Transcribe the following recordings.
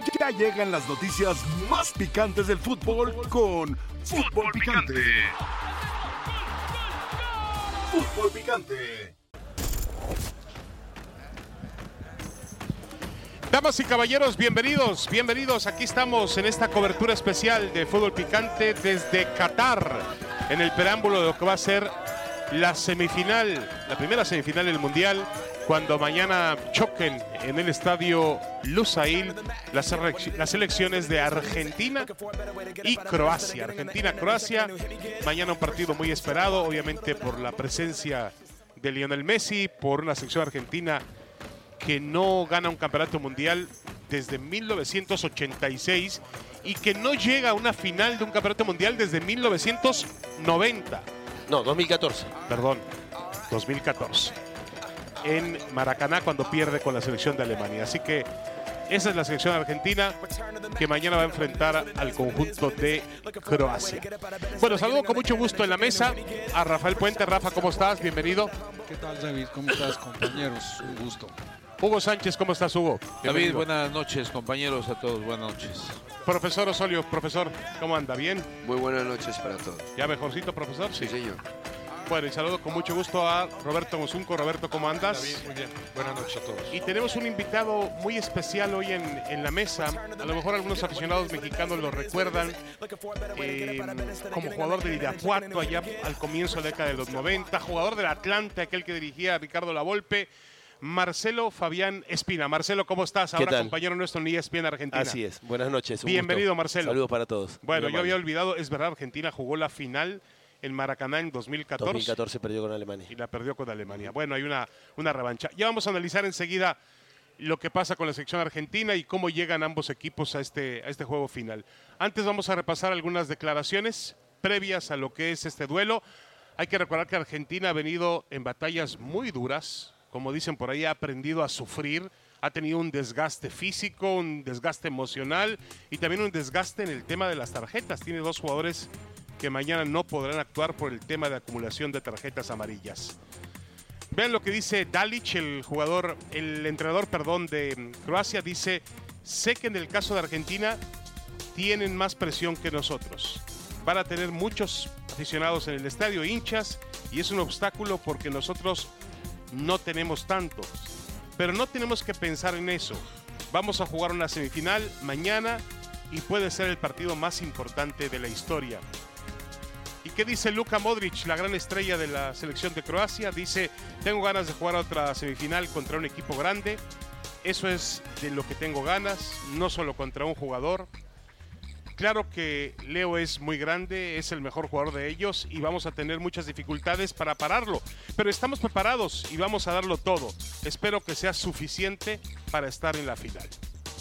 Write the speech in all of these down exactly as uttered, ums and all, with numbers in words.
Ya llegan las noticias más picantes del fútbol con Fútbol Picante. Fútbol Picante. Damas y caballeros, bienvenidos, bienvenidos. Aquí estamos en esta cobertura especial de Fútbol Picante desde Qatar, en el preámbulo de lo que va a ser la semifinal, la primera semifinal del Mundial, cuando mañana choquen en el estadio Lusail las, las selecciones de Argentina y Croacia. Argentina-Croacia, mañana un partido muy esperado, obviamente por la presencia de Lionel Messi, por una selección argentina que no gana un campeonato mundial desde mil novecientos ochenta y seis y que no llega a una final de un campeonato mundial desde mil novecientos noventa. No, dos mil catorce. Perdón, dos mil catorce. En Maracaná cuando pierde con la selección de Alemania. Así que esa es la selección argentina que mañana va a enfrentar al conjunto de Croacia. Bueno, saludo con mucho gusto en la mesa a Rafael Puente. Rafa, ¿cómo estás? Bienvenido. ¿Qué tal, David? ¿Cómo estás, compañeros? Un gusto. Hugo Sánchez, ¿cómo estás, Hugo? David, buenas noches, compañeros, a todos, buenas noches. Profesor Osorio, profesor, ¿cómo anda? ¿Bien? Muy buenas noches para todos. ¿Ya mejorcito, profesor? Sí, señor. Bueno, y saludo con mucho gusto a Roberto Mozunco. Roberto, ¿cómo andas? David, muy bien. Buenas noches a todos. Y tenemos un invitado muy especial hoy en, en la mesa. A lo mejor algunos aficionados mexicanos lo recuerdan eh, como jugador de Irapuato allá al comienzo de la década de los noventa, jugador del Atlante, aquel que dirigía a Ricardo Lavolpe. Marcelo Fabián Espina. Marcelo, ¿cómo estás? Ahora compañero nuestro en E S P N Argentina. Así es. Buenas noches. Bienvenido, gusto. Marcelo. Saludos para todos. Bueno, yo había olvidado, es verdad, Argentina jugó la final en Maracaná en dos mil catorce. dos mil catorce perdió con Alemania. Y la perdió con Alemania. Bueno, hay una, una revancha. Ya vamos a analizar enseguida lo que pasa con la selección argentina y cómo llegan ambos equipos a este, a este juego final. Antes vamos a repasar algunas declaraciones previas a lo que es este duelo. Hay que recordar que Argentina ha venido en batallas muy duras. Como dicen por ahí, ha aprendido a sufrir, ha tenido un desgaste físico, un desgaste emocional y también un desgaste en el tema de las tarjetas. Tiene dos jugadores que mañana no podrán actuar por el tema de acumulación de tarjetas amarillas. Vean lo que dice Dalic, el jugador, el entrenador, perdón, de Croacia. Dice, sé que en el caso de Argentina tienen más presión que nosotros. Van a tener muchos aficionados en el estadio, hinchas, y es un obstáculo porque nosotros no tenemos tantos, pero no tenemos que pensar en eso. Vamos a jugar una semifinal mañana y puede ser el partido más importante de la historia. ¿Y qué dice Luka Modric, la gran estrella de la selección de Croacia? Dice, tengo ganas de jugar otra semifinal contra un equipo grande. Eso es de lo que tengo ganas, no solo contra un jugador. Claro que Leo es muy grande, es el mejor jugador de ellos y vamos a tener muchas dificultades para pararlo. Pero estamos preparados y vamos a darlo todo. Espero que sea suficiente para estar en la final.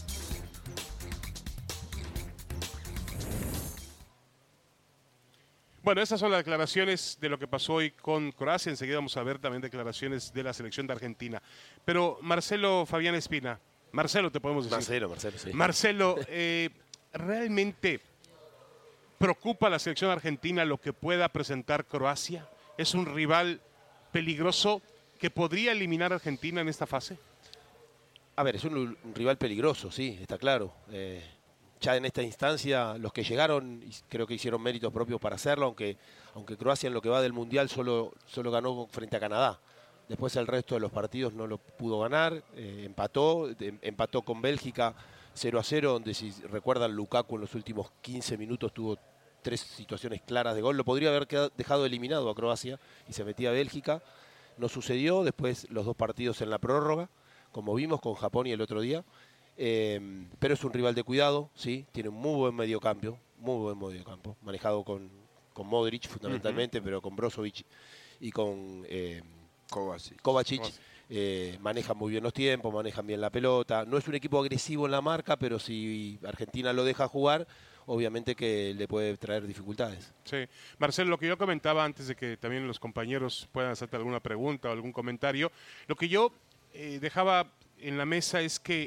Bueno, esas son las declaraciones de lo que pasó hoy con Croacia. Enseguida vamos a ver también declaraciones de la selección de Argentina. Pero Marcelo Fabián Espina, Marcelo te podemos decir. Marcelo, Marcelo, sí. Marcelo, eh... ¿realmente preocupa a la selección argentina lo que pueda presentar Croacia? ¿Es un rival peligroso que podría eliminar a Argentina en esta fase? A ver, es un, un rival peligroso, sí, está claro. Eh, ya en esta instancia, los que llegaron, creo que hicieron méritos propios para hacerlo, aunque, aunque Croacia en lo que va del Mundial solo, solo ganó frente a Canadá. Después el resto de los partidos no lo pudo ganar, eh, empató, de, empató con Bélgica cero a cero, donde si recuerdan Lukaku en los últimos quince minutos tuvo tres situaciones claras de gol. Lo podría haber quedado, dejado eliminado a Croacia y se metía a Bélgica. No sucedió, después los dos partidos en la prórroga, como vimos con Japón y el otro día. Eh, pero es un rival de cuidado, sí, tiene un muy buen mediocampo, muy buen mediocampo, manejado con, con Modric fundamentalmente, uh-huh. pero con Brozovic y con eh, Kovacic. Kovacic. Eh, manejan muy bien los tiempos, manejan bien la pelota. No es un equipo agresivo en la marca, pero si Argentina lo deja jugar, obviamente que le puede traer dificultades. Sí. Marcelo, lo que yo comentaba antes de que también los compañeros puedan hacerte alguna pregunta o algún comentario, lo que yo eh, dejaba en la mesa es que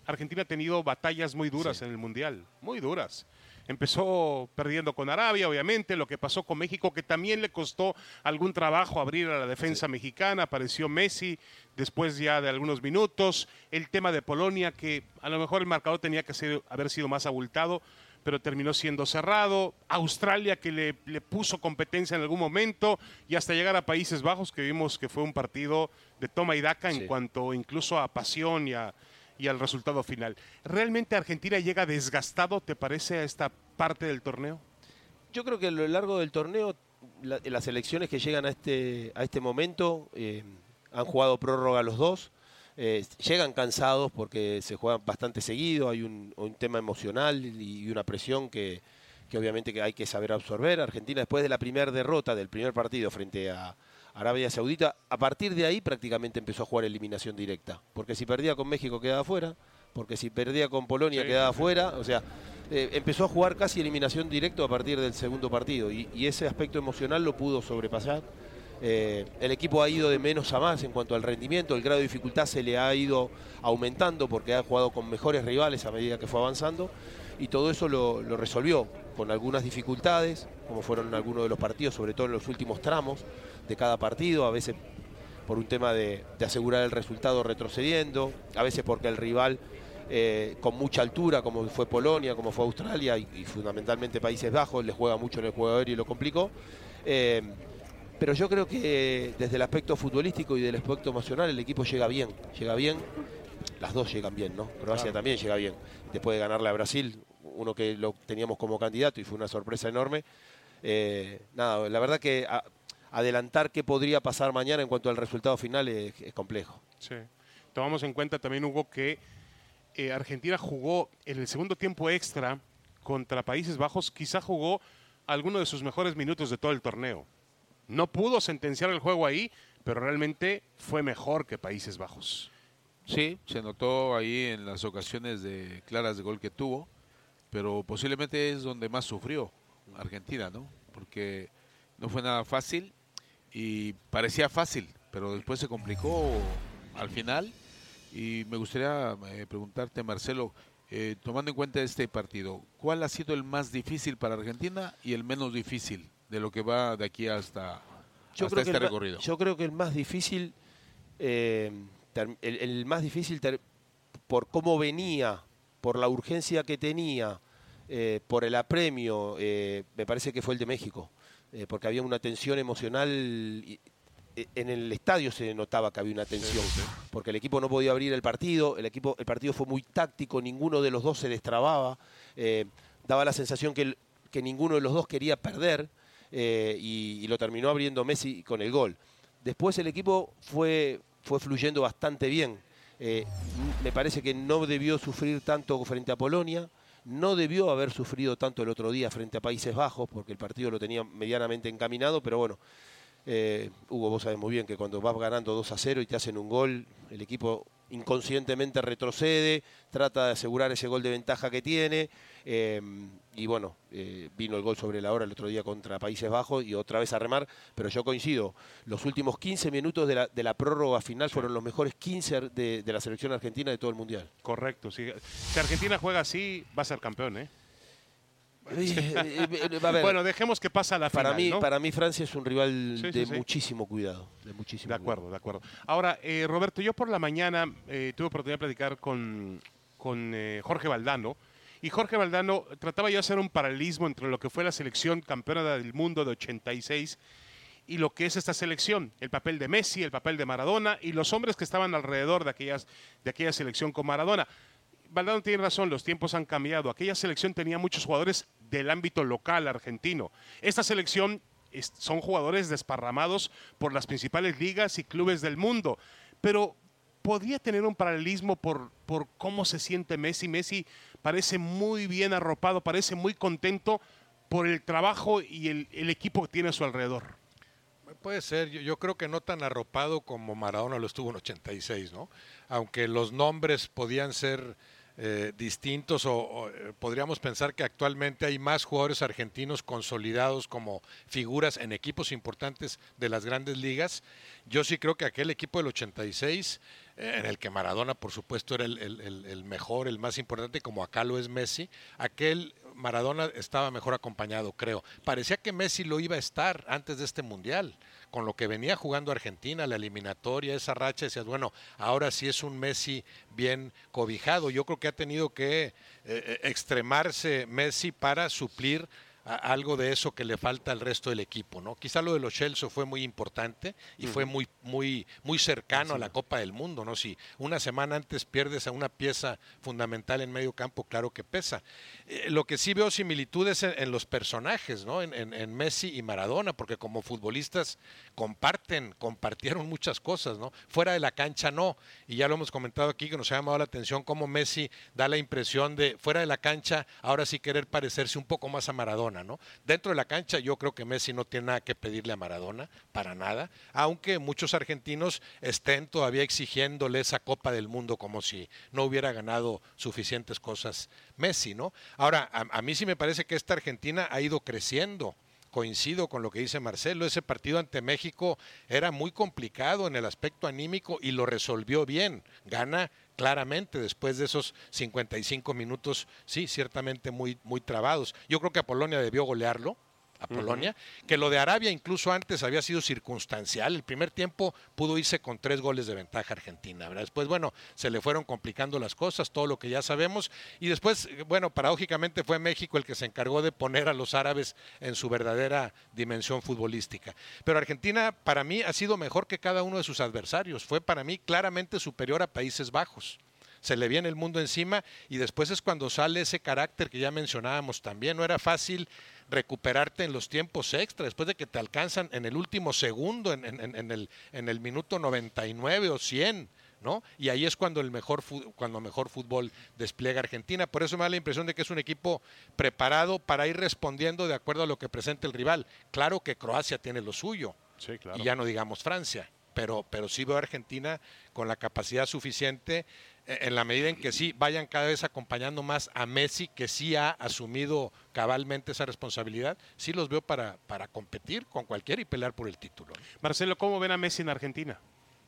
Argentina ha tenido batallas muy duras Sí. en el Mundial, muy duras. Empezó perdiendo con Arabia, obviamente, lo que pasó con México, que también le costó algún trabajo abrir a la defensa sí. mexicana. Apareció Messi después ya de algunos minutos. El tema de Polonia, que a lo mejor el marcador tenía que ser, haber sido más abultado, pero terminó siendo cerrado. Australia, que le, le puso competencia en algún momento, y hasta llegar a Países Bajos, que vimos que fue un partido de toma y daca sí. en cuanto incluso a pasión y a... y al resultado final. ¿Realmente Argentina llega desgastado, te parece, a esta parte del torneo? Yo creo que a lo largo del torneo, la, las selecciones que llegan a este, a este momento eh, han jugado prórroga los dos, eh, llegan cansados porque se juegan bastante seguido, hay un, un tema emocional y, y una presión que, que obviamente que hay que saber absorber. Argentina, después de la primera derrota del primer partido frente a Arabia Saudita, a partir de ahí prácticamente empezó a jugar eliminación directa, porque si perdía con México quedaba fuera, porque si perdía con Polonia sí, quedaba sí. fuera, o sea, eh, empezó a jugar casi eliminación directa a partir del segundo partido, y, y ese aspecto emocional lo pudo sobrepasar. Eh, el equipo ha ido de menos a más en cuanto al rendimiento, el grado de dificultad se le ha ido aumentando porque ha jugado con mejores rivales a medida que fue avanzando, y todo eso lo, lo resolvió con algunas dificultades, como fueron algunos de los partidos, sobre todo en los últimos tramos de cada partido, a veces por un tema de, de asegurar el resultado retrocediendo, a veces porque el rival eh, con mucha altura, como fue Polonia, como fue Australia y, y fundamentalmente Países Bajos, le juega mucho en el juego aéreo y lo complicó. Eh, pero yo creo que desde el aspecto futbolístico y del aspecto emocional el equipo llega bien, llega bien, las dos llegan bien, ¿no? Croacia claro. también llega bien, después de ganarle a Brasil, uno que lo teníamos como candidato y fue una sorpresa enorme. Eh, nada, la verdad que a, adelantar qué podría pasar mañana en cuanto al resultado final es, es complejo. Sí. Tomamos en cuenta también, Hugo, que eh, Argentina jugó en el segundo tiempo extra contra Países Bajos, quizá jugó algunos de sus mejores minutos de todo el torneo. No pudo sentenciar el juego ahí, pero realmente fue mejor que Países Bajos. Sí, se notó ahí en las ocasiones de claras de gol que tuvo, pero posiblemente es donde más sufrió Argentina, ¿no? Porque no fue nada fácil y parecía fácil, pero después se complicó al final. Y me gustaría eh, preguntarte, Marcelo, eh, tomando en cuenta este partido, ¿cuál ha sido el más difícil para Argentina y el menos difícil de lo que va de aquí hasta, yo hasta creo este que el, recorrido? Yo creo que el más difícil, eh, ter, el, el más difícil ter, por cómo venía, por la urgencia que tenía, eh, por el apremio, eh, me parece que fue el de México. Eh, porque había una tensión emocional, y, eh, en el estadio se notaba que había una tensión, sí, sí. porque el equipo no podía abrir el partido, el equipo, el partido fue muy táctico, ninguno de los dos se destrababa, eh, daba la sensación que, el, que ninguno de los dos quería perder, eh, y, y lo terminó abriendo Messi con el gol. Después el equipo fue, fue fluyendo bastante bien, eh, me parece que no debió sufrir tanto frente a Polonia, no debió haber sufrido tanto el otro día frente a Países Bajos, porque el partido lo tenía medianamente encaminado, pero bueno, eh, Hugo, vos sabés muy bien que cuando vas ganando dos a cero y te hacen un gol, el equipo inconscientemente retrocede, trata de asegurar ese gol de ventaja que tiene, eh, y bueno, eh, vino el gol sobre la hora el otro día contra Países Bajos y otra vez a remar, pero yo coincido, los últimos quince minutos de la, de la prórroga final sí. fueron los mejores quince de, de la selección argentina de todo el Mundial. Correcto, sí. Si Argentina juega así, va a ser campeón, ¿eh? Eh, eh, a ver, bueno, dejemos que pasa la para final, mí, ¿no? Para mí Francia es un rival sí, de sí, sí. muchísimo cuidado. De, muchísimo de acuerdo, cuidado. de acuerdo. Ahora, eh, Roberto, yo por la mañana eh, tuve oportunidad de platicar con, con eh, Jorge Valdano, y Jorge Valdano trataba yo de hacer un paralelismo entre lo que fue la selección campeona del mundo de ochenta y seis y lo que es esta selección, el papel de Messi, el papel de Maradona y los hombres que estaban alrededor de, aquellas, de aquella selección con Maradona. Valdano tiene razón, los tiempos han cambiado. Aquella selección tenía muchos jugadores del ámbito local argentino. Esta selección es, son jugadores desparramados por las principales ligas y clubes del mundo. Pero podría tener un paralelismo por, por cómo se siente Messi. Messi parece muy bien arropado, parece muy contento por el trabajo y el, el equipo que tiene a su alrededor. Puede ser, yo, yo creo que no tan arropado como Maradona lo estuvo en ochenta y seis, ¿no? Aunque los nombres podían ser eh, distintos o, o eh, podríamos pensar que actualmente hay más jugadores argentinos consolidados como figuras en equipos importantes de las grandes ligas. Yo sí creo que aquel equipo del ochenta y seis, eh, en el que Maradona por supuesto era el, el, el, el mejor, el más importante, como acá lo es Messi, aquel Maradona estaba mejor acompañado, creo. Parecía que Messi lo iba a estar antes de este Mundial, con lo que venía jugando Argentina, la eliminatoria, esa racha, decías, bueno, ahora sí es un Messi bien cobijado. Yo creo que ha tenido que eh, extremarse Messi para suplir a algo de eso que le falta al resto del equipo, ¿no? Quizá lo de los Chelsea fue muy importante y uh-huh. fue muy muy muy cercano sí. a la Copa del Mundo, ¿no? Si una semana antes pierdes a una pieza fundamental en medio campo, claro que pesa. Eh, lo que sí veo similitudes en, en los personajes, ¿no? En, en, en Messi y Maradona, porque como futbolistas comparten, compartieron muchas cosas, ¿no? Fuera de la cancha no, y ya lo hemos comentado aquí que nos ha llamado la atención cómo Messi da la impresión de fuera de la cancha ahora sí querer parecerse un poco más a Maradona, ¿no? Dentro de la cancha yo creo que Messi no tiene nada que pedirle a Maradona, para nada, aunque muchos argentinos estén todavía exigiéndole esa Copa del Mundo como si no hubiera ganado suficientes cosas Messi, ¿no? Ahora, a, a mí sí me parece que esta Argentina ha ido creciendo. Coincido con lo que dice Marcelo, ese partido ante México era muy complicado en el aspecto anímico y lo resolvió bien, gana claramente después de esos cincuenta y cinco minutos, sí, ciertamente muy, muy trabados. Yo creo que a Polonia debió golearlo, a Polonia, uh-huh. que lo de Arabia incluso antes había sido circunstancial. El primer tiempo pudo irse con tres goles de ventaja Argentina, ¿verdad? Después, bueno, se le fueron complicando las cosas, todo lo que ya sabemos, y después, bueno, paradójicamente fue México el que se encargó de poner a los árabes en su verdadera dimensión futbolística. Pero Argentina, para mí, ha sido mejor que cada uno de sus adversarios. Fue para mí claramente superior a Países Bajos. Se le viene el mundo encima y después es cuando sale ese carácter que ya mencionábamos también. No era fácil recuperarte en los tiempos extra, después de que te alcanzan en el último segundo, en, en, en, el, en el minuto noventa y nueve o cien, ¿no? Y ahí es cuando el mejor cuando mejor fútbol despliega Argentina. Por eso me da la impresión de que es un equipo preparado para ir respondiendo de acuerdo a lo que presenta el rival. Claro que Croacia tiene lo suyo, sí, claro. Y ya no digamos Francia, pero, pero sí veo a Argentina con la capacidad suficiente, en la medida en que sí vayan cada vez acompañando más a Messi, que sí ha asumido cabalmente esa responsabilidad, sí los veo para, para competir con cualquiera y pelear por el título. Marcelo, ¿cómo ven a Messi en Argentina?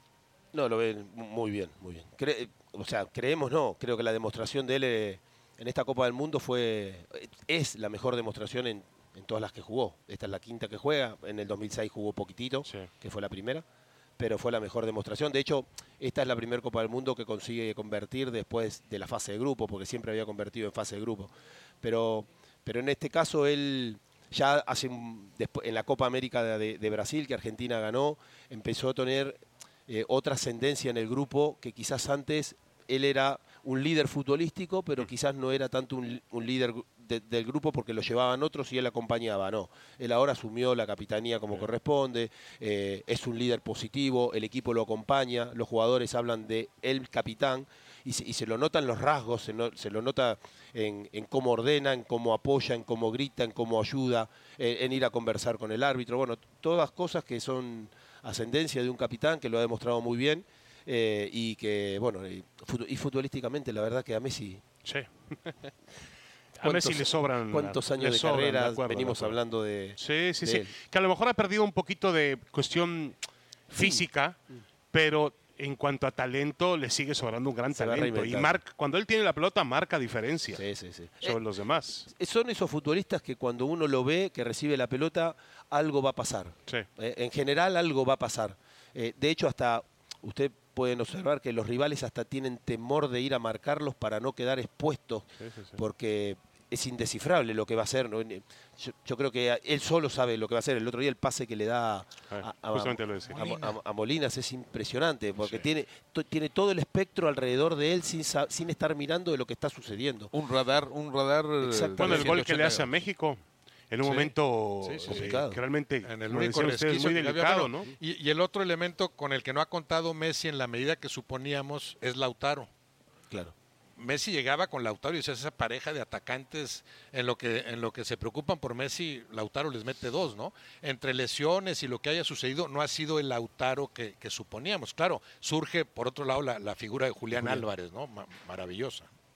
No, lo ven muy bien, muy bien. Cre- o sea, creemos no, creo que la demostración de él eh, en esta Copa del Mundo fue es la mejor demostración en, en todas las que jugó. Esta es la quinta que juega, en el dos mil seis jugó poquitito, sí. que fue la primera. Pero fue la mejor demostración. De hecho, esta es la primera Copa del Mundo que consigue convertir después de la fase de grupo, porque siempre había convertido en fase de grupo. Pero, pero en este caso, él ya hace un, después, en la Copa América de, de Brasil, que Argentina ganó, empezó a tener eh, otra ascendencia en el grupo, que quizás antes él era un líder futbolístico, pero quizás no era tanto un, un líder de, del grupo porque lo llevaban otros y él acompañaba, no. Él ahora asumió la capitanía como corresponde, eh, es un líder positivo, el equipo lo acompaña, los jugadores hablan de el capitán y se, y se lo notan los rasgos, se, no, se lo nota en, en cómo ordena, en cómo apoya, en cómo grita, en cómo ayuda, eh, en ir a conversar con el árbitro, bueno, todas cosas que son ascendencia de un capitán que lo ha demostrado muy bien. Eh, y que, bueno, y, y futbolísticamente la verdad que a Messi... Sí. A Messi le sobran... ¿Cuántos años de sobran, carrera de acuerdo, venimos de hablando de... Sí, sí, de sí. él. Que a lo mejor ha perdido un poquito de cuestión física, sí. pero en cuanto a talento le sigue sobrando un gran Se va talento. Y marca, cuando él tiene la pelota marca diferencia sí, sí, sí. sobre eh, los demás. Son esos futbolistas que cuando uno lo ve, que recibe la pelota, algo va a pasar. Sí. Eh, en general algo va a pasar. Eh, de hecho, hasta usted... pueden observar que los rivales hasta tienen temor de ir a marcarlos para no quedar expuestos, sí, sí, sí. porque es indescifrable lo que va a hacer, ¿no? Yo, yo creo que él solo sabe lo que va a hacer. El otro día el pase que le da a, a, a, a, a Molinas es impresionante, porque sí. tiene, to, tiene todo el espectro alrededor de él sin, sin estar mirando de lo que está sucediendo. Un radar, un radar. Bueno, el gol que le hace a México. En un sí. momento sí, sí, sí, que realmente en el único ustedes, muy delicado, ¿no? Y, y el otro elemento con el que no ha contado Messi en la medida que suponíamos es Lautaro. Claro. Messi llegaba con Lautaro y es esa pareja de atacantes en lo que en lo que se preocupan por Messi, Lautaro les mete dos, ¿no? Entre lesiones y lo que haya sucedido, no ha sido el Lautaro que, que suponíamos. Claro, surge por otro lado la, la figura de Julián, Julián. Álvarez, ¿no? Ma- maravillosa.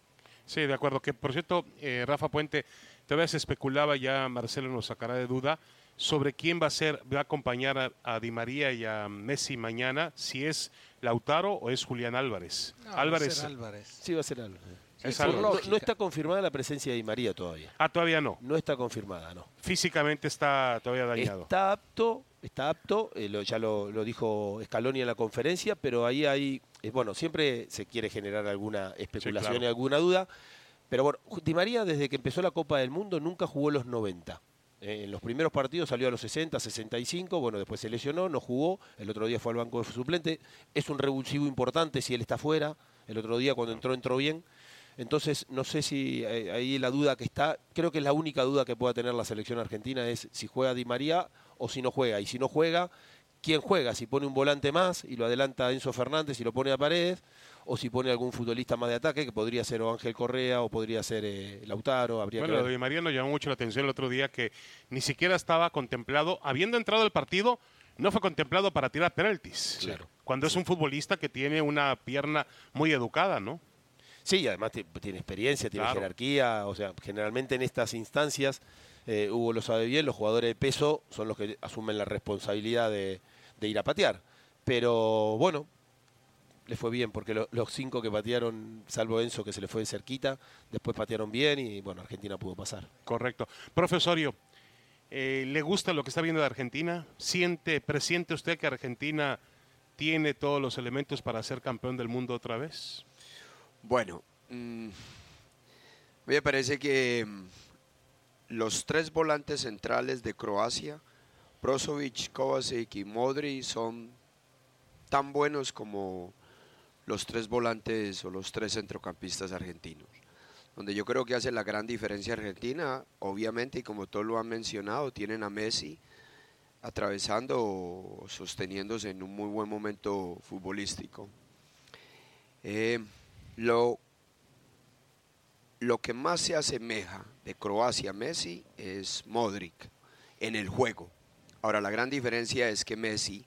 Sí, de acuerdo. Que por cierto, eh, Rafa Puente, todavía se especulaba, ya Marcelo nos sacará de duda, sobre quién va a ser, va a acompañar a, a Di María y a Messi mañana, si es Lautaro o es Julián Álvarez. No, Álvarez. Va a ser Álvarez. Sí, va a ser Álvarez. Es Sí, Álvarez. no, no está confirmada la presencia de Di María todavía. Ah, todavía no. No está confirmada, no. Físicamente está todavía dañado. Está apto, está apto, eh, lo, ya lo, lo dijo Scaloni en la conferencia, pero ahí hay, eh, bueno, siempre se quiere generar alguna especulación Sí, claro. y alguna duda, pero bueno, Di María desde que empezó la Copa del Mundo nunca jugó los noventa. Eh, en los primeros partidos salió a los sesenta, sesenta y cinco, bueno, después se lesionó, no jugó, el otro día fue al banco de suplente, es un revulsivo importante si él está fuera, el otro día cuando entró, entró bien. Entonces, no sé si eh, ahí la duda que está, creo que es la única duda que pueda tener la selección argentina es si juega Di María o si no juega. Y si no juega, ¿quién juega? Si pone un volante más y lo adelanta Enzo Fernández y lo pone a Paredes, o si pone algún futbolista más de ataque, que podría ser o Ángel Correa o podría ser eh, Lautaro. Habría Bueno, que lo ver. de Di María nos llamó mucho la atención el otro día, que ni siquiera estaba contemplado, habiendo entrado al partido, no fue contemplado para tirar penaltis. Claro. Cuando es un futbolista que tiene una pierna muy educada, ¿no? Sí, y además t- tiene experiencia, tiene Claro. jerarquía, o sea, generalmente en estas instancias, eh, Hugo lo sabe bien, los jugadores de peso son los que asumen la responsabilidad de, de ir a patear. Pero bueno, le fue bien, porque lo- los cinco que patearon, salvo Enzo que se le fue de cerquita, después patearon bien y bueno, Argentina pudo pasar. Correcto. Profesorio, eh, ¿le gusta lo que está viendo de Argentina? ¿Siente, presiente usted que Argentina tiene todos los elementos para ser campeón del mundo otra vez? Bueno, mm, me parece que mm, los tres volantes centrales de Croacia, Brozovic, Kovacic y Modric, son tan buenos como los tres volantes o los tres centrocampistas argentinos. Donde yo creo que hace la gran diferencia Argentina, obviamente, y como todos lo han mencionado, tienen a Messi atravesando o sosteniéndose en un muy buen momento futbolístico. Eh, lo, lo que más se asemeja de Croacia a Messi es Modric en el juego. Ahora, la gran diferencia es que Messi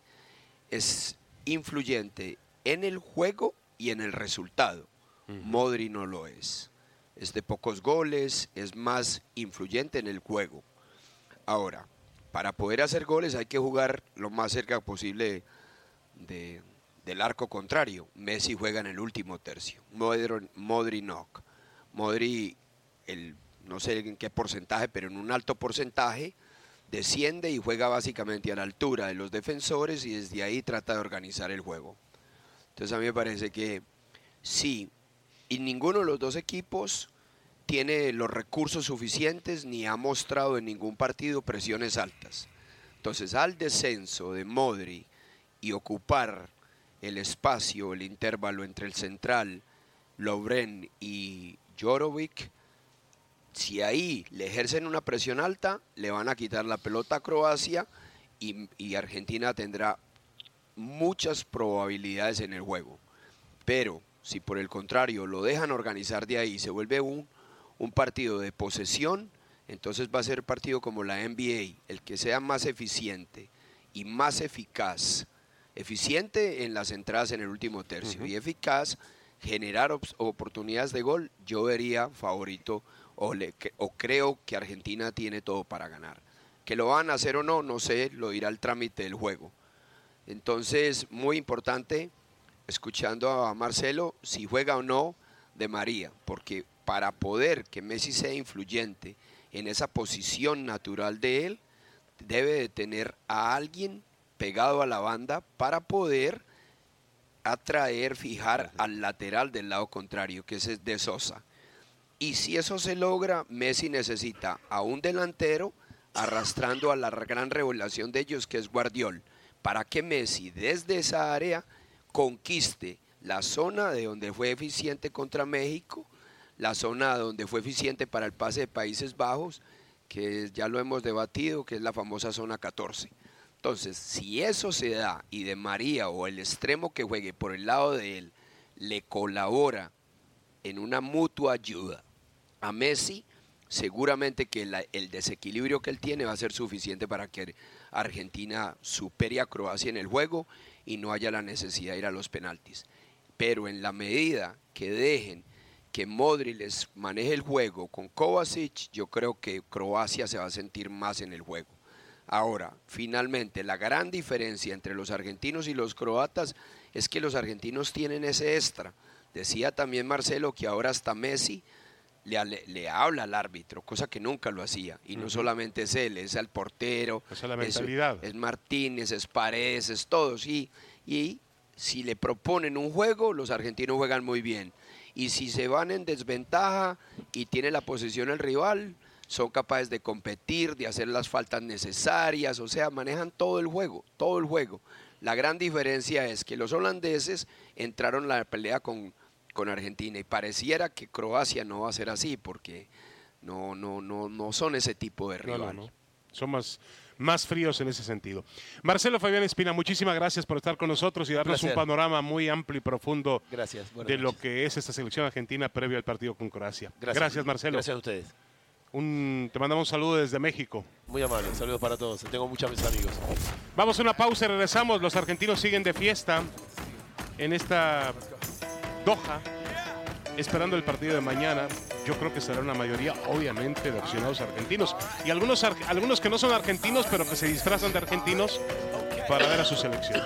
es influyente en el juego y en el resultado. Uh-huh. Modric no lo es. Es de pocos goles, es más influyente en el juego. Ahora, para poder hacer goles hay que jugar lo más cerca posible de, del arco contrario. Messi juega en el último tercio, Modric, Modric no. Modric, el, no sé en qué porcentaje, pero en un alto porcentaje, desciende y juega básicamente a la altura de los defensores y desde ahí trata de organizar el juego. Entonces a mí me parece que sí, y ninguno de los dos equipos tiene los recursos suficientes ni ha mostrado en ningún partido presiones altas. Entonces al descenso de Modric y ocupar el espacio, el intervalo entre el central, Lovren y Jorovic, si ahí le ejercen una presión alta, le van a quitar la pelota a Croacia y, y Argentina tendrá muchas probabilidades en el juego. Pero si por el contrario lo dejan organizar de ahí, se vuelve un, un partido de posesión, entonces va a ser partido como la N B A, el que sea más eficiente y más eficaz. Eficiente en las entradas en el último tercio, uh-huh, y eficaz generar op- oportunidades de gol. Yo vería favorito o, le, que, o creo que Argentina tiene todo para ganar. Que lo van a hacer o no, no sé, lo dirá el trámite del juego. Entonces, muy importante, escuchando a Marcelo, si juega o no Di María, porque para poder que Messi sea influyente en esa posición natural de él, debe de tener a alguien pegado a la banda para poder atraer, fijar al lateral del lado contrario, que es de Sosa. Y si eso se logra, Messi necesita a un delantero arrastrando a la gran revelación de ellos, que es Guardiol, para que Messi desde esa área conquiste la zona de donde fue eficiente contra México, la zona donde fue eficiente para el pase de Países Bajos, que ya lo hemos debatido, que es la famosa zona catorce. Entonces, si eso se da y Di María o el extremo que juegue por el lado de él le colabora en una mutua ayuda a Messi, seguramente que la, el desequilibrio que él tiene va a ser suficiente para que Argentina supere a Croacia en el juego y no haya la necesidad de ir a los penaltis. Pero en la medida que dejen que Modric les maneje el juego con Kovacic, yo creo que Croacia se va a sentir más en el juego. Ahora, finalmente, la gran diferencia entre los argentinos y los croatas es que los argentinos tienen ese extra. Decía también Marcelo que ahora hasta Messi le, le, le habla al árbitro, cosa que nunca lo hacía. Y no uh-huh. solamente es él, es al portero, esa es la mentalidad. Es, es Martínez, es Paredes, es todos. Y, y si le proponen un juego, los argentinos juegan muy bien. Y si se van en desventaja y tiene la posesión el rival, son capaces de competir, de hacer las faltas necesarias, o sea, manejan todo el juego, todo el juego. La gran diferencia es que los holandeses entraron en la pelea con, con Argentina y pareciera que Croacia no va a ser así porque no, no, no, no son ese tipo de rival. No, no, no. Son más, más fríos en ese sentido. Marcelo Fabián Espina, muchísimas gracias por estar con nosotros y darnos un, un panorama muy amplio y profundo gracias, de noches. Lo que es esta selección argentina previo al partido con Croacia. Gracias, gracias Marcelo. Gracias a ustedes. Un, te mandamos un saludo desde México. Muy amable, saludos para todos. Tengo muchos mis amigos. Vamos a una pausa y regresamos. Los argentinos siguen de fiesta en esta Doha, esperando el partido de mañana. Yo creo que será una mayoría, obviamente, de aficionados argentinos. Y algunos, algunos que no son argentinos, pero que se disfrazan de argentinos para ver a su selección.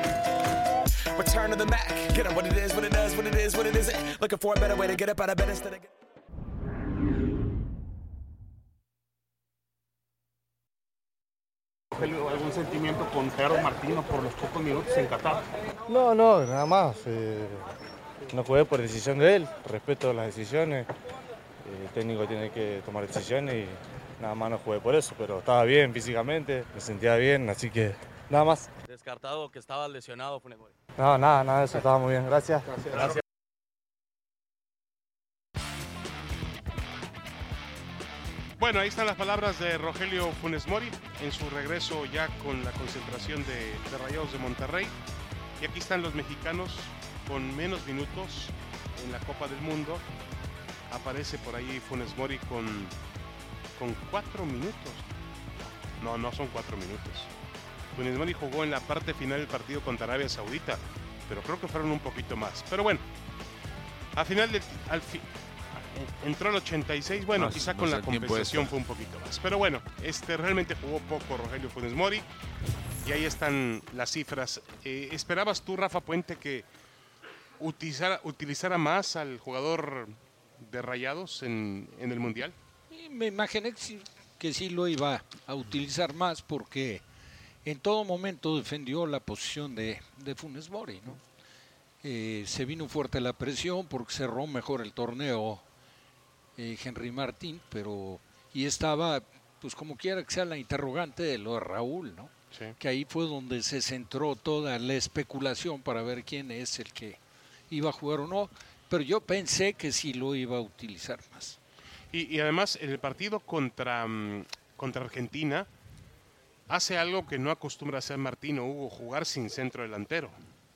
¿Algún sentimiento con Gerardo Martino por los pocos minutos en Qatar? No, no, nada más. Eh, no jugué por decisión de él, respeto las decisiones. El técnico tiene que tomar decisiones y nada más no jugué por eso, pero estaba bien físicamente, me sentía bien, así que nada más. Descartado que estaba lesionado Funes Mori. No, nada, nada de eso, estaba muy bien. Gracias. Gracias. Gracias. Bueno, ahí están las palabras de Rogelio Funes Mori en su regreso ya con la concentración de, de Rayados de Monterrey. Y aquí están los mexicanos con menos minutos en la Copa del Mundo. Aparece por ahí Funes Mori con, con cuatro minutos. No, no son cuatro minutos. Funes Mori jugó en la parte final del partido contra Arabia Saudita, pero creo que fueron un poquito más. Pero bueno, al final del... Al fi, entró al ochenta y seis, bueno, más, quizá con la compensación fue un poquito más. Pero bueno, este realmente jugó poco Rogelio Funes Mori. Y ahí están las cifras. Eh, ¿Esperabas tú, Rafa Puente, que utilizara, utilizara más al jugador de Rayados en, en el Mundial? Me imaginé que sí, que sí lo iba a utilizar más porque en todo momento defendió la posición de, de Funes Mori, ¿no? Eh, se vino fuerte la presión porque cerró mejor el torneo Eh, Henry Martín, pero y estaba, pues como quiera que sea, la interrogante de lo de Raúl, ¿no? Sí. Que ahí fue donde se centró toda la especulación para ver quién es el que iba a jugar o no, pero yo pensé que sí lo iba a utilizar más. Y, y además, en el partido contra, um, contra Argentina, hace algo que no acostumbra hacer Martino, Hugo, jugar sin centro delantero.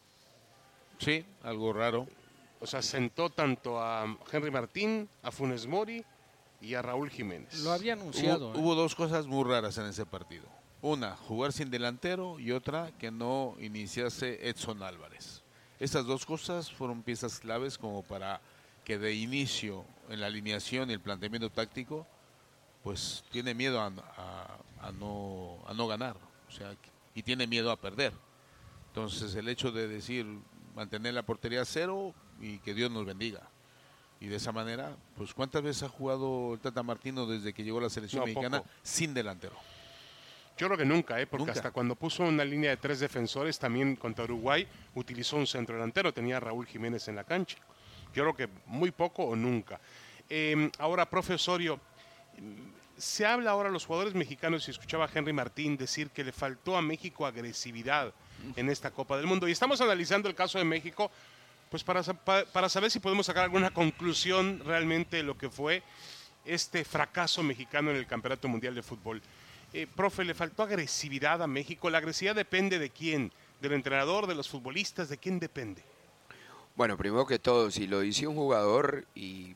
Sí, algo raro. O sea, sentó tanto a Henry Martín, a Funes Mori y a Raúl Jiménez. Lo había anunciado. Hubo, ¿eh? hubo dos cosas muy raras en ese partido. Una, jugar sin delantero y otra, que no iniciase Edson Álvarez. Estas dos cosas fueron piezas claves como para que de inicio en la alineación y el planteamiento táctico, pues tiene miedo a, a, a, no, a no ganar. O sea, y tiene miedo a perder. Entonces el hecho de decir mantener la portería a cero y que Dios nos bendiga. Y de esa manera, pues ¿cuántas veces ha jugado el Tata Martino desde que llegó a la selección no, mexicana poco. Sin delantero? Yo creo que nunca, ¿eh? Porque nunca. Hasta cuando puso una línea de tres defensores, también contra Uruguay, utilizó un centro delantero, tenía a Raúl Jiménez en la cancha. Yo creo que muy poco o nunca. Eh, ahora, profe Osorio, se habla ahora los jugadores mexicanos, y escuchaba a Henry Martín decir que le faltó a México agresividad en esta Copa del Mundo. Y estamos analizando el caso de México, pues para, para saber si podemos sacar alguna conclusión realmente de lo que fue este fracaso mexicano en el Campeonato Mundial de Fútbol. Eh, profe, ¿le faltó agresividad a México? ¿La agresividad depende de quién? ¿Del entrenador, de los futbolistas? ¿De quién depende? Bueno, primero que todo, si lo dice un jugador y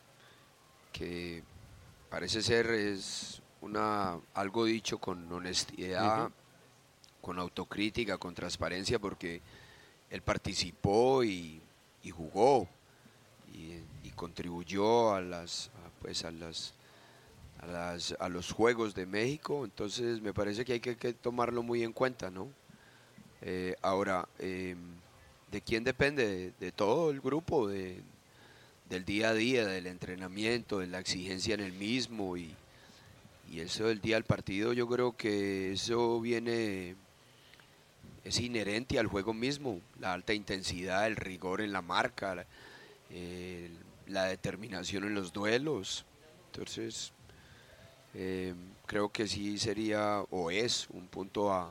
que parece ser es una algo dicho con honestidad, uh-huh. con autocrítica, con transparencia, porque él participó y, y jugó y, y contribuyó a las, a, pues a las, a las, a los Juegos de México, entonces me parece que hay que, que tomarlo muy en cuenta, ¿no? Eh, ahora, eh, ¿de quién depende? De, de todo el grupo, de, del día a día, del entrenamiento, de la exigencia en el mismo y, y eso del día del partido, yo creo que eso viene, es inherente al juego mismo, la alta intensidad, el rigor en la marca, la, eh, la determinación en los duelos, entonces eh, creo que sí sería o es un punto a,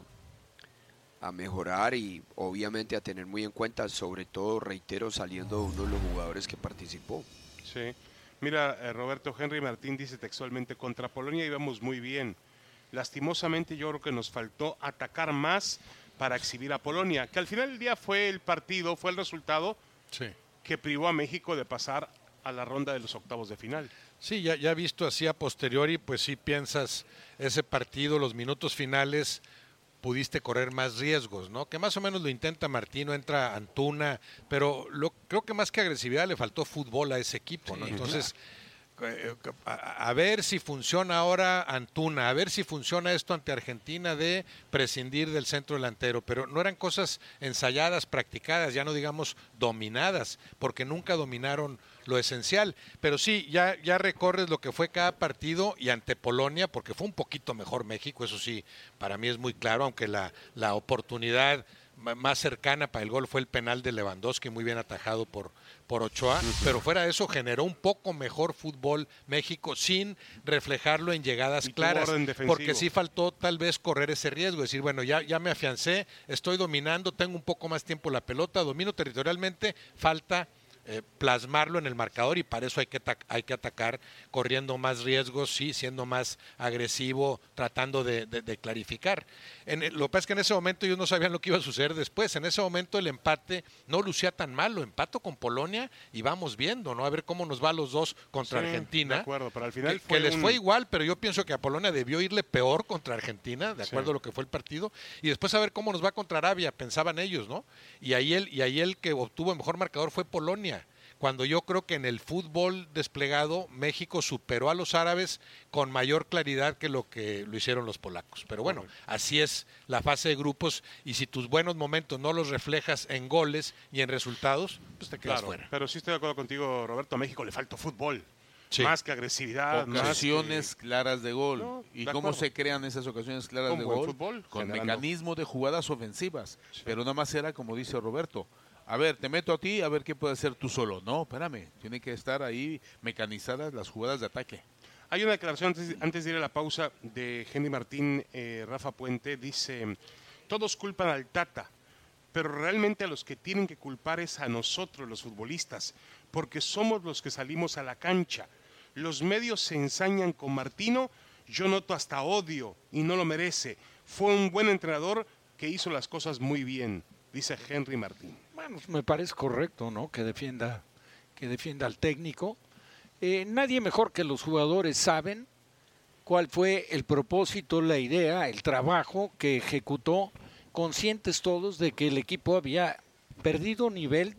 a mejorar y obviamente a tener muy en cuenta, sobre todo, reitero, saliendo de uno de los jugadores que participó. Sí, mira, eh, Roberto Henry Martín dice textualmente, contra Polonia íbamos muy bien, lastimosamente yo creo que nos faltó atacar más para exhibir a Polonia, que al final del día fue el partido, fue el resultado sí. que privó a México de pasar a la ronda de los octavos de final. Sí, ya, ya visto así a posteriori, pues sí piensas ese partido, los minutos finales, pudiste correr más riesgos, ¿no? Que más o menos lo intenta Martino, entra Antuna, pero lo, creo que más que agresividad le faltó fútbol a ese equipo, ¿no? Sí, Entonces, eh, a, a ver si funciona ahora Antuna, a ver si funciona esto ante Argentina de prescindir del centro delantero, pero no eran cosas ensayadas, practicadas, ya no digamos dominadas, porque nunca dominaron lo esencial, pero sí, ya, ya recorres lo que fue cada partido y ante Polonia, porque fue un poquito mejor México, eso sí, para mí es muy claro, aunque la, la oportunidad más cercana para el gol fue el penal de Lewandowski, muy bien atajado por, por Ochoa, pero fuera de eso generó un poco mejor fútbol México sin reflejarlo en llegadas claras, porque sí faltó tal vez correr ese riesgo, decir, bueno, ya, ya me afiancé, estoy dominando, tengo un poco más tiempo la pelota, domino territorialmente, falta Eh, plasmarlo en el marcador y para eso hay que, hay que atacar corriendo más riesgos, sí, siendo más agresivo, tratando de, de, de clarificar. En el, lo que pasa es que en ese momento ellos no sabían lo que iba a suceder después. En ese momento el empate no lucía tan mal, lo empato con Polonia y vamos viendo, ¿no? A ver cómo nos va a los dos contra sí, Argentina. De acuerdo, pero al final que, fue que les un... fue igual, pero yo pienso que a Polonia debió irle peor contra Argentina, de acuerdo sí. a lo que fue el partido, y después a ver cómo nos va contra Arabia, pensaban ellos, ¿no? Y ahí el, y ahí el que obtuvo el mejor marcador fue Polonia. Cuando yo creo que en el fútbol desplegado México superó a los árabes con mayor claridad que lo que lo hicieron los polacos. Pero bueno, así es la fase de grupos y si tus buenos momentos no los reflejas en goles y en resultados, pues te quedas claro, fuera. Pero sí estoy de acuerdo contigo, Roberto, a México le faltó fútbol. Sí. Más que agresividad. Ocasiones que... claras de gol. No, ¿Y de cómo acuerdo. se crean esas ocasiones claras Con de buen gol? Fútbol, con generando... mecanismos de jugadas ofensivas. Sí. Pero nada más era como dice Roberto. A ver, te meto a ti, a ver qué puedes hacer tú solo. No, espérame, tiene que estar ahí mecanizadas las jugadas de ataque. Hay una declaración antes, antes de ir a la pausa de Henry Martín, eh, Rafa Puente, dice, todos culpan al Tata, pero realmente a los que tienen que culpar es a nosotros los futbolistas, porque somos los que salimos a la cancha. Los medios se ensañan con Martino, yo noto hasta odio y no lo merece. Fue un buen entrenador que hizo las cosas muy bien, dice Henry Martín. Bueno, me parece correcto, ¿no? Que defienda, que defienda al técnico. Eh, nadie mejor que los jugadores saben cuál fue el propósito, la idea, el trabajo que ejecutó, conscientes todos de que el equipo había perdido nivel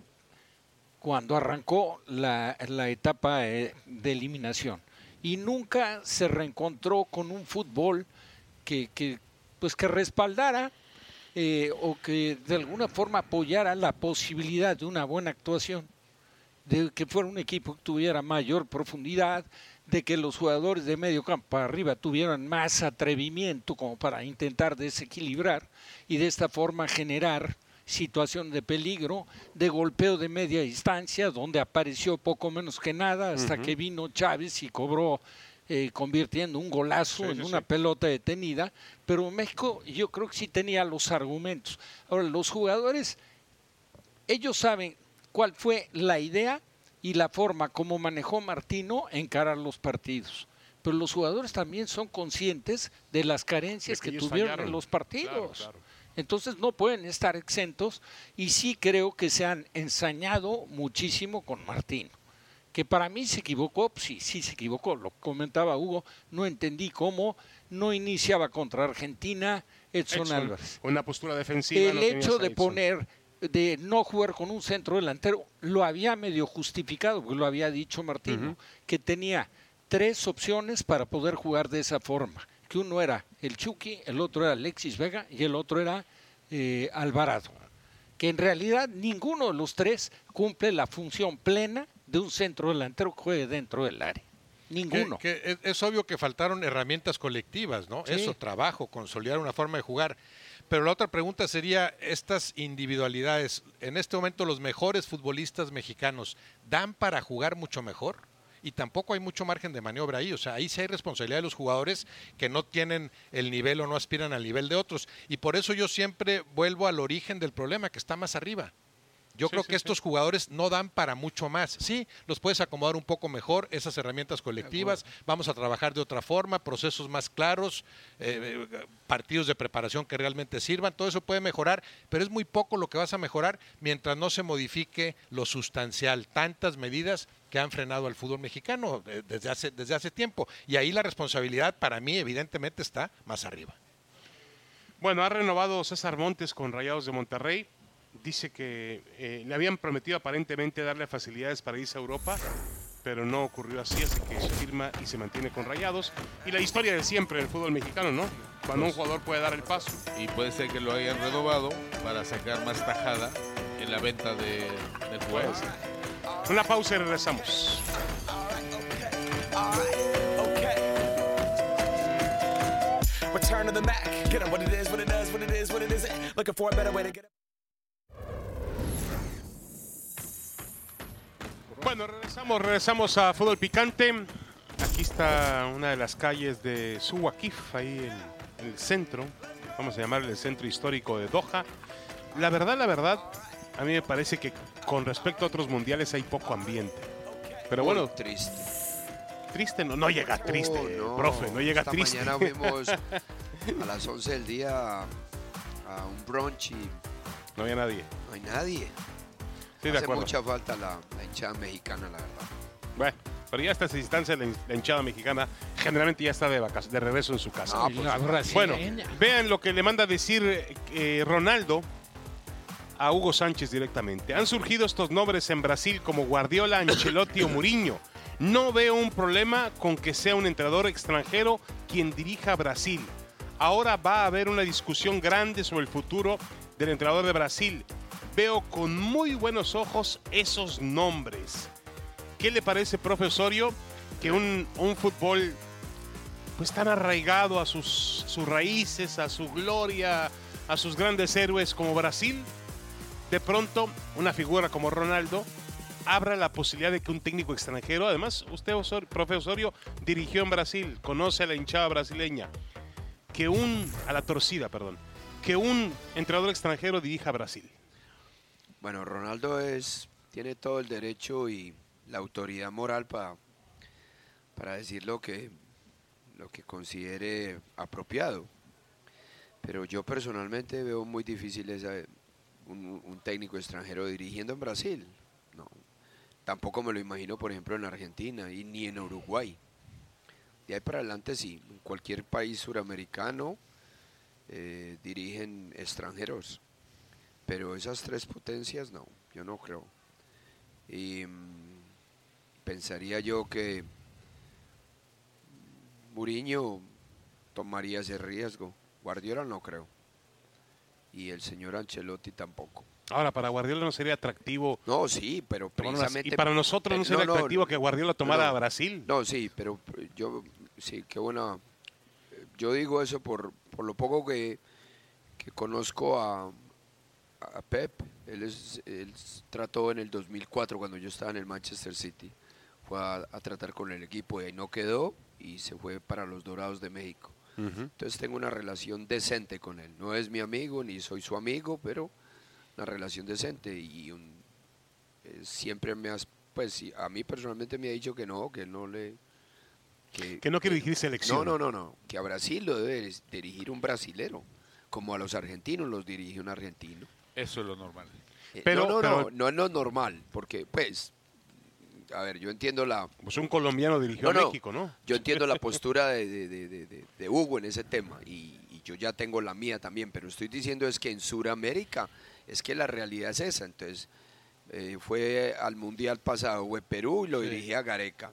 cuando arrancó la, la etapa eh, de eliminación y nunca se reencontró con un fútbol que, que pues que respaldara Eh, o que de alguna forma apoyara la posibilidad de una buena actuación, de que fuera un equipo que tuviera mayor profundidad, de que los jugadores de medio campo para arriba tuvieran más atrevimiento como para intentar desequilibrar y de esta forma generar situación de peligro, de golpeo de media distancia, donde apareció poco menos que nada hasta uh-huh. que vino Chávez y cobró Eh, convirtiendo un golazo sí, en sí, una sí. pelota detenida, pero México yo creo que sí tenía los argumentos. Ahora, los jugadores, ellos saben cuál fue la idea y la forma como manejó Martino encarar los partidos, pero los jugadores también son conscientes de las carencias de que, que tuvieron fallaron. en los partidos. Claro, claro. Entonces no pueden estar exentos y sí creo que se han ensañado muchísimo con Martino. Que para mí se equivocó, sí, sí se equivocó, lo comentaba Hugo, no entendí cómo no iniciaba contra Argentina Edson, Edson Álvarez. Una postura defensiva. El no hecho de poner de no jugar con un centro delantero lo había medio justificado, porque lo había dicho Martino, uh-huh. que tenía tres opciones para poder jugar de esa forma, que uno era el Chucky, el otro era Alexis Vega y el otro era eh, Alvarado, que en realidad ninguno de los tres cumple la función plena de un centro delantero que juegue dentro del área. Ninguno. Que, que es, es obvio que faltaron herramientas colectivas, ¿no? Sí. Eso, trabajo, consolidar una forma de jugar. Pero la otra pregunta sería, estas individualidades, en este momento los mejores futbolistas mexicanos, ¿dan para jugar mucho mejor? Y tampoco hay mucho margen de maniobra ahí, o sea, ahí sí hay responsabilidad de los jugadores que no tienen el nivel o no aspiran al nivel de otros. Y por eso yo siempre vuelvo al origen del problema, que está más arriba. Yo sí, creo sí, que estos sí. jugadores no dan para mucho más. Sí, los puedes acomodar un poco mejor, esas herramientas colectivas, vamos a trabajar de otra forma, procesos más claros, eh, partidos de preparación que realmente sirvan, todo eso puede mejorar, pero es muy poco lo que vas a mejorar mientras no se modifique lo sustancial, tantas medidas que han frenado al fútbol mexicano desde hace, desde hace tiempo. Y ahí la responsabilidad para mí evidentemente está más arriba. Bueno, ha renovado César Montes con Rayados de Monterrey. Dice que eh, le habían prometido aparentemente darle facilidades para irse a Europa, pero no ocurrió así, así que se firma y se mantiene con Rayados. Y la historia de siempre del fútbol mexicano, ¿no? Cuando pues, un jugador puede dar el paso. Y puede ser que lo hayan renovado para sacar más tajada en la venta de, del jugador. Pues, una pausa y regresamos. Return to the Mac. Get up what it is, what it does, what it is, what it isn't. Looking for a better way to get up. Bueno, regresamos, regresamos a Fútbol Picante. Aquí está una de las calles de Suwakif, ahí en, en el centro. Vamos a llamarle el centro histórico de Doha. La verdad, la verdad, a mí me parece que con respecto a otros mundiales hay poco ambiente. Pero bueno, muy triste. Triste, no, no llega triste, oh, no. profe, no llega Esta triste. Mañana fuimos a las once del día a un brunch y no había nadie. No hay nadie. Sí, de Hace acuerdo. mucha falta la, la hinchada mexicana, la verdad. Bueno, pero ya hasta esa distancia la, la hinchada mexicana generalmente ya está de vacas, de regreso en su casa. No, pues, bueno, vean lo que le manda a decir eh, Ronaldo a Hugo Sánchez directamente. Han surgido estos nombres en Brasil como Guardiola, Ancelotti o Mourinho. No veo un problema con que sea un entrenador extranjero quien dirija a Brasil. Ahora va a haber una discusión grande sobre el futuro del entrenador de Brasil. Veo con muy buenos ojos esos nombres. ¿Qué le parece, profe Osorio, que un, un fútbol pues tan arraigado a sus, sus raíces, a su gloria, a sus grandes héroes como Brasil, de pronto una figura como Ronaldo abra la posibilidad de que un técnico extranjero, además usted, Osorio, profe Osorio, dirigió en Brasil, conoce a la hinchada brasileña, que un, a la torcida, perdón, que un entrenador extranjero dirija a Brasil? Bueno, Ronaldo es, tiene todo el derecho y la autoridad moral para, para decir lo que, lo que considere apropiado. Pero yo personalmente veo muy difícil esa, un, un técnico extranjero dirigiendo en Brasil. No, tampoco me lo imagino, por ejemplo, en Argentina y ni en Uruguay. De ahí para adelante sí, en cualquier país suramericano eh, dirigen extranjeros. Pero esas tres potencias no, yo no creo. Y mmm, pensaría yo que Mourinho tomaría ese riesgo. Guardiola no creo. Y el señor Ancelotti tampoco. Ahora, para Guardiola no sería atractivo. No, sí, pero precisamente. Y para nosotros no sería no, no, atractivo que Guardiola tomara no, a Brasil. No, sí, pero yo, sí, qué buena. Yo digo eso por, por lo poco que, que conozco a. a Pep. Él, es, él trató en el dos mil cuatro cuando yo estaba en el Manchester City, fue a, a tratar con el equipo y ahí no quedó y se fue para los Dorados de México. Uh-huh. Entonces tengo una relación decente con él, no es mi amigo ni soy su amigo, pero una relación decente y un, eh, siempre me has, pues a mí personalmente me ha dicho que no, que no le que, que no quiere dirigir selección. No, no, no, no, que a Brasil lo debe dirigir un brasilero, como a los argentinos los dirige un argentino. Eso es lo normal. Eh, pero, no, no, pero, no, no es lo normal, porque, pues, a ver, yo entiendo la... Pues un colombiano dirigió no, a no, México, ¿no? Yo entiendo la postura de, de, de, de, de Hugo en ese tema, y, y yo ya tengo la mía también, pero estoy diciendo es que en Sudamérica Es que la realidad es esa. Entonces, eh, fue al Mundial pasado, fue Perú y lo Sí. dirigía Gareca.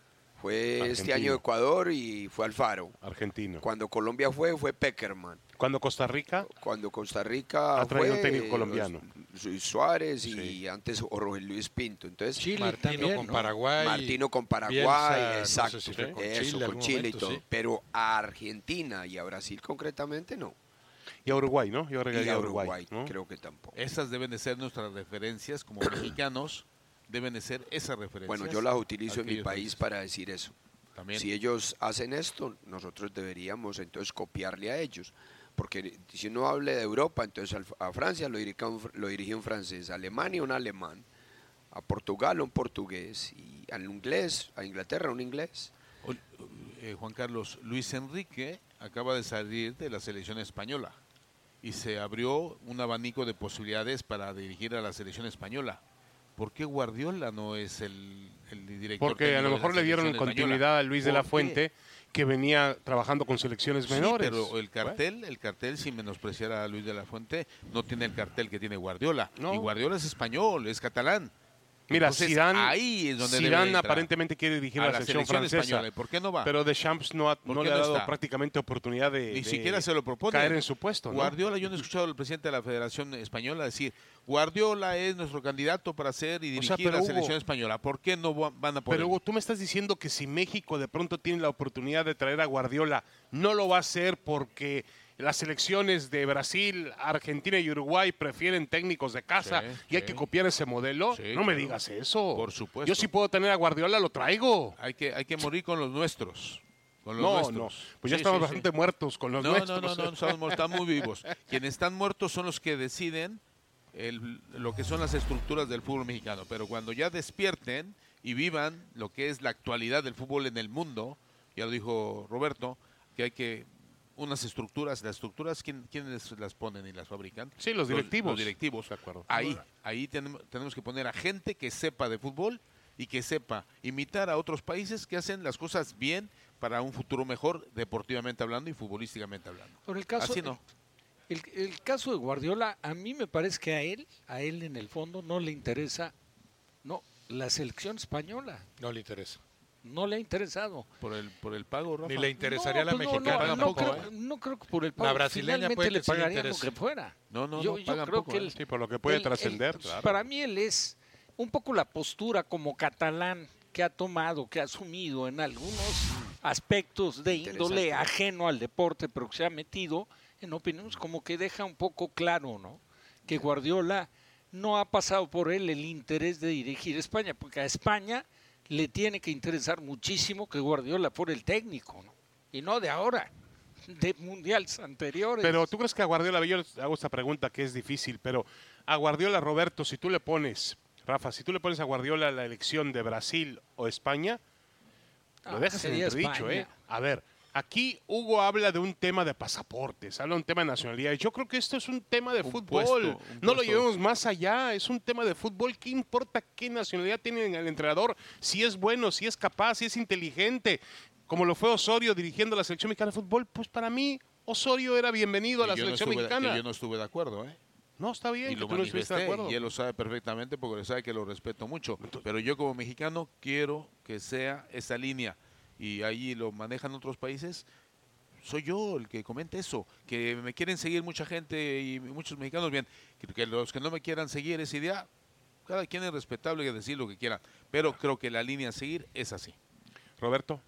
Fue este Argentino. año Ecuador y fue Alfaro. Argentino. Cuando Colombia fue, fue Peckerman. Cuando Costa Rica, Cuando Costa Rica Ha traído fue un técnico colombiano. Luis Suárez y Sí. antes Jorge Luis Pinto. Entonces, Chile Martino también, con ¿no? Paraguay. Martino con Paraguay, Bielsa, no exacto. sé si fue con Eso, Chile con algún Chile momento, y todo. sí. Pero a Argentina y a Brasil concretamente no. y a Uruguay, ¿no? Yo Y agregaría a Uruguay, Uruguay, ¿no? creo que tampoco. Esas deben de ser nuestras referencias como mexicanos, deben de ser esas referencias. Bueno, yo las utilizo en mi aquellos país países. para decir eso. También. Si ellos hacen esto, nosotros deberíamos entonces copiarle a ellos. Porque si uno habla de Europa, entonces al- a Francia lo dirige un, lo dirige un francés, a Alemania un alemán, a Portugal un portugués, y al inglés, a Inglaterra un inglés. O- eh, Juan Carlos, Luis Enrique acaba de salir de la selección española y se abrió un abanico de posibilidades para dirigir a la selección española. ¿Por qué Guardiola no es el, el director? Porque a lo técnico de mejor la le dieron selección española? continuidad a Luis de la ¿Por qué? Fuente, que venía trabajando con selecciones Sí, menores. pero el cartel, el cartel, sin menospreciar a Luis de la Fuente, no tiene el cartel que tiene Guardiola. No. Y Guardiola es español, es catalán. Mira, Entonces, Zidane, ahí es donde debe Zidane entrar. aparentemente quiere dirigir a la, selección, francesa. española. ¿Y por qué no va? Pero Deschamps no, ha- ¿Por no qué le ha no dado está? prácticamente oportunidad de, Ni de siquiera se lo propone. caer en su puesto, ¿no? Guardiola, yo no he escuchado al presidente de la Federación Española decir, Guardiola es nuestro candidato para ser y O dirigir sea, pero la Hugo- selección española. ¿Por qué no va- van a poder? Pero Hugo, tú me estás diciendo que si México de pronto tiene la oportunidad de traer a Guardiola, no lo va a hacer porque las selecciones de Brasil, Argentina y Uruguay prefieren técnicos de casa Sí, y hay sí. que copiar ese modelo. Sí, no me claro. digas eso. Por supuesto. Yo si puedo tener a Guardiola, lo traigo. Hay que, hay que morir con los nuestros. Con los No, nuestros. no. Pues ya Sí, estamos sí, sí. bastante muertos con los no, nuestros. No, no, no, estamos, mu- están muy vivos. Quienes están muertos son los que deciden el- lo que son las estructuras del fútbol mexicano. Pero cuando ya despierten y vivan lo que es la actualidad del fútbol en el mundo, ya lo dijo Roberto, que hay que unas estructuras, las estructuras, ¿quién, ¿quiénes las ponen y las fabrican? Sí, los directivos. Los, directivos. De acuerdo. Ahí, ahí tenemos, tenemos que poner a gente que sepa de fútbol y que sepa imitar a otros países que hacen las cosas bien para un futuro mejor, deportivamente hablando y futbolísticamente hablando. Por el caso, Así no. El, el caso de Guardiola, a mí me parece que a él, a él en el fondo, no le interesa, no, la selección española. No le interesa. No le ha interesado. Por el, por el pago, Rafa. Ni le interesaría No, la pues no, mexicana no, no tampoco, creo, ¿eh? no creo que por el pago. La brasileña Finalmente puede le que sí le pagarían lo interese. que fuera. No, no, yo, no, yo pagan creo poco, que ¿eh? él, Sí, por lo que puede él- trascender, él- claro. Para mí él es un poco la postura como catalán que ha tomado, que ha asumido en algunos aspectos de índole Interesante. ajeno al deporte, pero que se ha metido en opiniones como que deja un poco claro, ¿no? Que Guardiola no ha pasado por él el interés de dirigir España, porque a España le tiene que interesar muchísimo que Guardiola fuera el técnico, ¿no? Y no de ahora, de mundiales anteriores. Pero tú crees que a Guardiola, yo les hago esta pregunta que es difícil, pero a Guardiola, Roberto, si tú le pones, Rafa, si tú le pones a Guardiola la elección de Brasil o España, lo Ah, dejas en sería entredicho, España. ¿eh? A ver, aquí Hugo habla de un tema de pasaportes, habla de un tema de nacionalidad. Yo creo que esto es un tema de Un fútbol. puesto, un no lo puesto. llevemos más allá, es un tema de fútbol. ¿Qué importa qué nacionalidad tiene el entrenador? Si es bueno, si es capaz, si es inteligente. Como lo fue Osorio dirigiendo la selección mexicana de fútbol, pues para mí Osorio era bienvenido a la Que yo no selección estuve de- mexicana. que yo no estuve de acuerdo, ¿eh? No, está bien, Y que lo tú no estuviste de manifesté acuerdo. y él lo sabe perfectamente porque sabe que lo respeto mucho. Pero yo como mexicano quiero que sea esa línea y ahí lo manejan otros países. Soy yo el que comenta eso, que me quieren seguir mucha gente y muchos mexicanos, bien, que, que los que no me quieran seguir esa idea, cada quien es respetable y decir lo que quiera, pero creo que la línea a seguir es así. Roberto.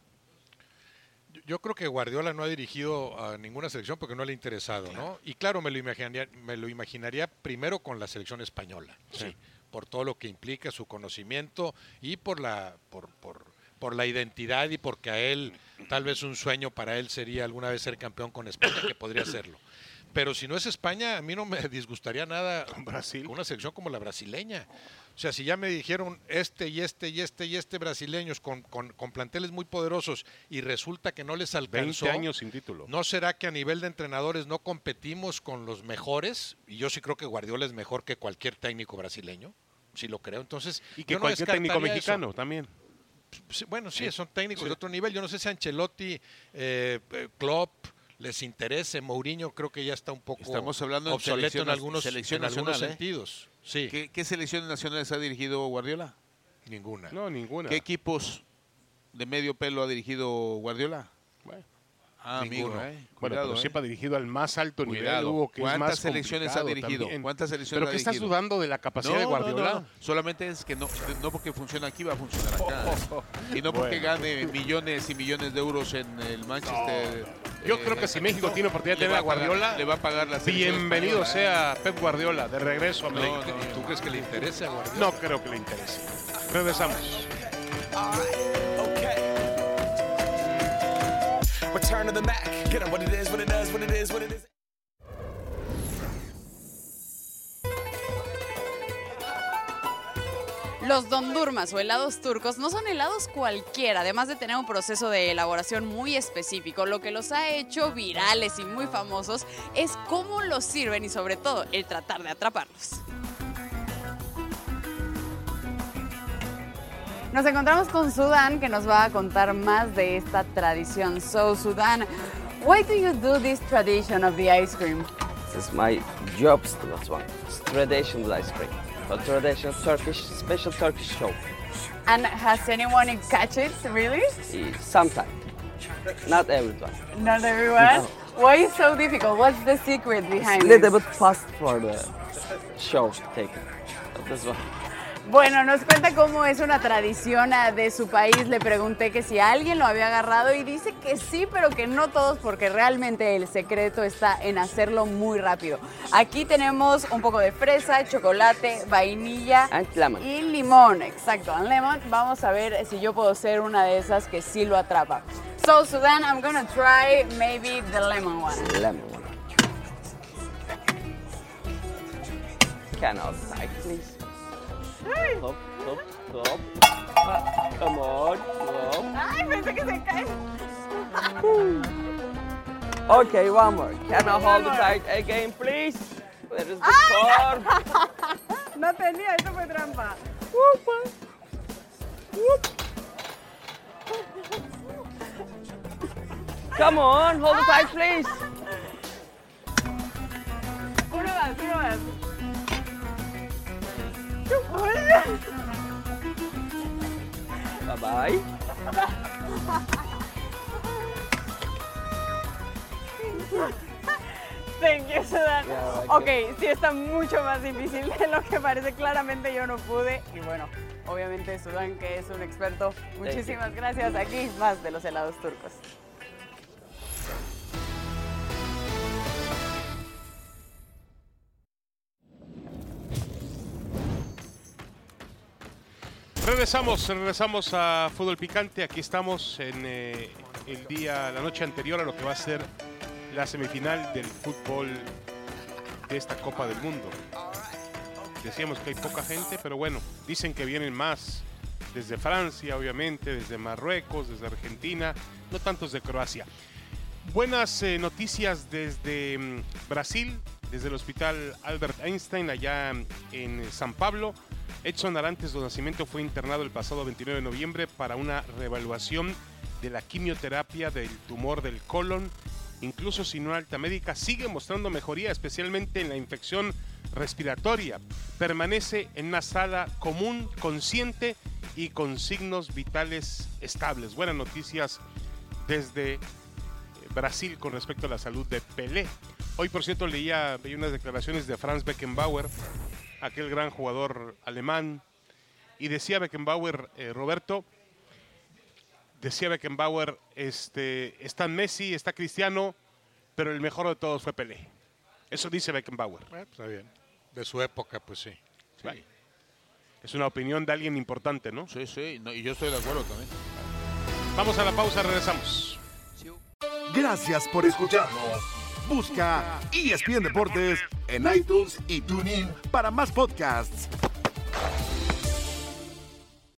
Yo- Yo creo que Guardiola no ha dirigido a ninguna selección porque no le ha interesado, ¿no? Y claro, me lo imaginaría, me lo imaginaría primero con la selección española, sí, por todo lo que implica su conocimiento y por la por, por, por la identidad y porque a él tal vez un sueño para él sería alguna vez ser campeón con España, que podría serlo. Pero si no es España, a mí no me disgustaría nada Brasil. con una selección como la brasileña. O sea, si ya me dijeron este y este y este y este brasileños con, con, con planteles muy poderosos y resulta que no les alcanzó. veinte años sin título. ¿No será que a nivel de entrenadores no competimos con los mejores? Y yo sí creo que Guardiola es mejor que cualquier técnico brasileño. Sí lo creo. Entonces, Y que yo no cualquier técnico descartaría mexicano eso. también. Sí, bueno, sí, Sí. son técnicos Sí. de otro nivel. Yo no sé si Ancelotti, eh, eh, Klopp, les interese. Mourinho creo que ya está un poco Estamos hablando de obsoleto en algunos, selección en algunos nacional, ¿eh? sentidos. Sí. ¿Qué, ¿Qué selecciones nacionales ha dirigido Guardiola? Ninguna. No, ninguna. ¿Qué equipos de medio pelo ha dirigido Guardiola? Bueno. Ah, amigo, eh. Bueno, Cuidado, pero eh. siempre ha dirigido al más alto nivel, Cuidado. Hugo, que es ¿Cuántas más selecciones ha complicado dirigido? también. ¿Cuántas selecciones ¿Pero ha qué estás dirigido? dudando de la capacidad No, de no, Guardiola? no, no. Solamente es que no, no porque funciona aquí va a funcionar acá. Y no porque Bueno. gane millones y millones de euros en el Manchester. Yo eh, creo que si México tiene oportunidad de le tener a va a pagar- Guardiola, le va a pagar la selección bienvenido española, sea Pep Guardiola, de regreso a No, México. no, no. ¿Tú crees que le interese a Guardiola? No creo que le interese. Regresamos. Return to the Mac. Get on what it is, what it does, what it is, what it is. Los dondurmas o helados turcos no son helados cualquiera, además de tener un proceso de elaboración muy específico. Lo que los ha hecho virales y muy famosos es cómo los sirven y sobre todo el tratar de atraparlos. Nos encontramos con Sudán, que nos va a contar más de esta tradición. So, Sudán, why do you do this tradition of the ice cream? This is my job, that's one. It's traditional ice cream. A traditional Turkish, special Turkish show. And has anyone catch it, really? Sometimes. Not everyone. Not everyone? No. Why is it so difficult? What's the secret behind It's a little it? bit fast for the show taken. This one. Bueno, nos cuenta cómo es una tradición de su país. Le pregunté que si alguien lo había agarrado y dice que sí, pero que no todos, porque realmente el secreto está en hacerlo muy rápido. Aquí tenemos un poco de fresa, chocolate, vainilla y limón. Exacto, and lemon. Vamos a ver si yo puedo ser una de esas que sí lo atrapa. So, Sudán, I'm gonna try maybe the lemon one. Lemon one. Can outside, please. Stop, stop, stop. Come on, stop. Ay, pensé que se cae. Okay, one more. Can I One hold more. it tight again, please? Where is the Ay, cord? no tenía, eso fue trampa. Come on, hold it tight, please. Uno más, uno más. Bye bye. Thank you, Sudán. Yeah, Ok, sí está mucho más difícil de lo que parece. Claramente yo no pude. Y bueno, obviamente Sudán, que es un experto. Muchísimas gracias. Aquí más de los helados turcos. Regresamos, regresamos a Fútbol Picante. Aquí estamos en eh, el día, la noche anterior a lo que va a ser la semifinal del fútbol de esta Copa del Mundo. Decíamos que hay poca gente, pero bueno, dicen que vienen más desde Francia, obviamente, desde Marruecos, desde Argentina, no tantos de Croacia. Buenas eh, noticias desde mm, Brasil, desde el Hospital Albert Einstein, allá en San Pablo. Edson Arantes do Nascimento fue internado el pasado veintinueve de noviembre para una reevaluación de la quimioterapia del tumor del colon. Incluso sin una alta médica, sigue mostrando mejoría, especialmente en la infección respiratoria. Permanece en una sala común, consciente y con signos vitales estables. Buenas noticias desde Brasil con respecto a la salud de Pelé. Hoy, por cierto, leía veía unas declaraciones de Franz Beckenbauer, aquel gran jugador alemán, y decía Beckenbauer, eh, Roberto, decía Beckenbauer, este, está Messi, está Cristiano, pero el mejor de todos fue Pelé. Eso dice Beckenbauer. Bueno, está bien. De su época, pues sí. Sí. Vale. Es una opinión de alguien importante, ¿no? Sí, sí, no, y yo estoy de acuerdo también. Vamos a la pausa, regresamos. Gracias por escucharnos. Busca E S P N Deportes en iTunes y TuneIn para más podcasts.